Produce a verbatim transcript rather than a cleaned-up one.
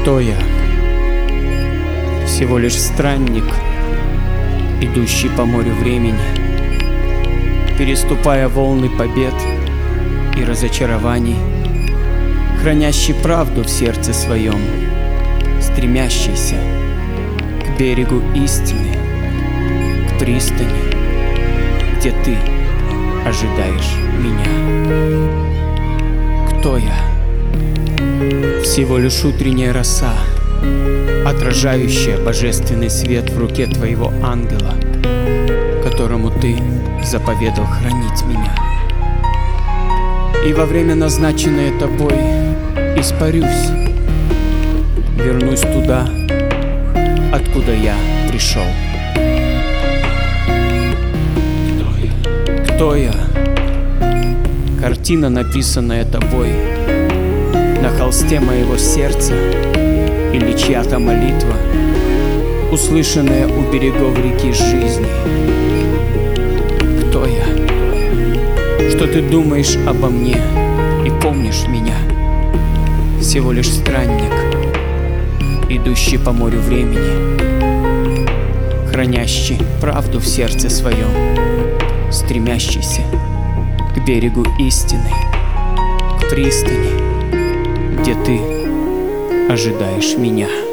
Кто я? Всего лишь странник, идущий по морю времени, переступая волны побед и разочарований, хранящий правду в сердце своем, стремящийся к берегу истины, к пристани, где ты ожидаешь меня. Кто я? Всего лишь утренняя роса, отражающая божественный свет в руке твоего ангела, которому ты заповедал хранить меня. И во время, назначенное тобой, испарюсь, вернусь туда, откуда я пришел. Кто я? Картина, написанная тобой на холсте моего сердца, или чья-то молитва, услышанная у берегов реки жизни. Кто я? Что ты думаешь обо мне и помнишь меня? Всего лишь странник, идущий по морю времени, хранящий правду в сердце своем, стремящийся к берегу истины, к пристани, где ты ожидаешь меня.